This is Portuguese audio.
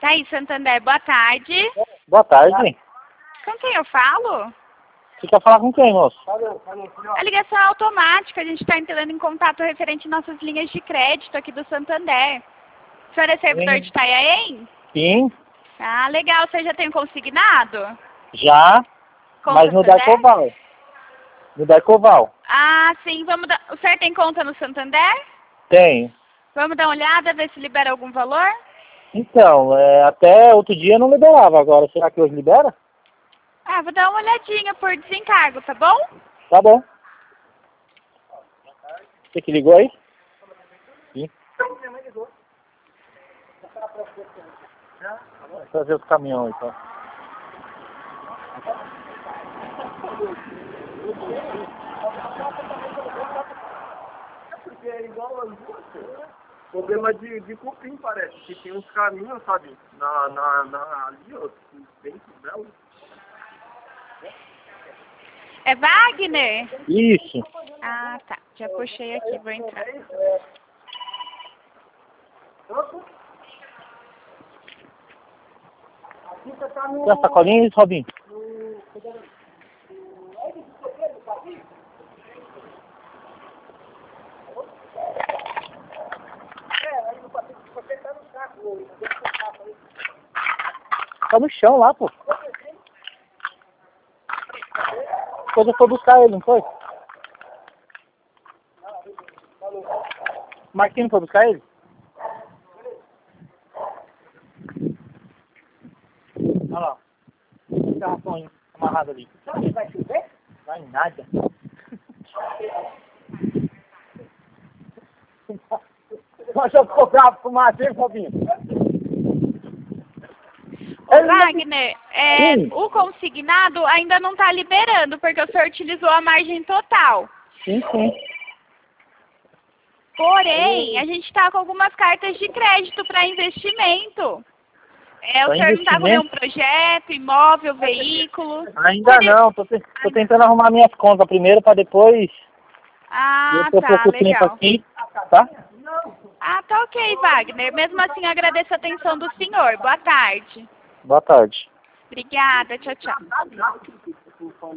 Tá aí, Santander, boa tarde. Boa tarde. Com quem eu falo? Você quer falar com quem, moço? A ligação é automática, a gente está entrando em contato referente às nossas linhas de crédito aqui do Santander. O senhor é servidor de Itanhaém? Sim, Ah, legal, você já tem um consignado? já, Com mas no Santander? Darcoval. No Darcoval. Ah, sim, vamos dar... O senhor tem conta no Santander? Tem. Vamos dar uma olhada, ver se libera algum valor? Então, até outro dia não liberava, agora será que hoje libera? Ah, vou dar uma olhadinha por desencargo, tá bom? Tá bom. Você que ligou aí? Sim. Vou trazer os caminhões, então. Porque é igual as duas. Problema de cupim, parece. Que tem uns caminhos, sabe? Ali, ó, dentro dela. É Wagner? Isso. Ah, tá. Já puxei aqui, vou entrar. Tem a sacolinha, isso, Robinho? Tá no chão lá, pô. Depois eu fui buscar ele, não foi? Marquinhos foi buscar ele? Olha lá. Tem garrafão amarrado ali. Vai chover? Vai nada. Mas eu ficou bravo com o Matheus, Robinho. Ô, Wagner, Sim. o consignado ainda não está liberando, porque o senhor utilizou a margem total. Sim, sim. Porém, a gente está com algumas cartas de crédito para investimento. O senhor não está com nenhum projeto, imóvel, veículo? Ainda não, tô tentando arrumar minhas contas primeiro para depois. Ah, eu tô tá, pouco tempo legal. aqui, tá? Ah, tá ok, Wagner. Mesmo assim, eu agradeço a atenção do senhor. Boa tarde. Boa tarde. Obrigada, tchau, tchau.